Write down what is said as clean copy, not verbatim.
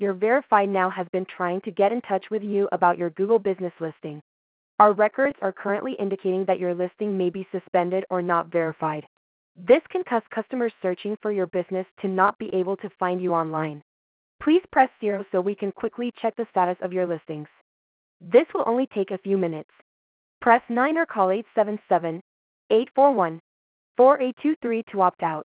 Your Verified Now has been trying to get in touch with you about your Google business listing. Our records are currently indicating that your listing may be suspended or not verified. This can cause customers searching for your business to not be able to find you online. Please press 0 so we can quickly check the status of your listings. This will only take a few minutes. Press 9 or call 877-841-4823 to opt out.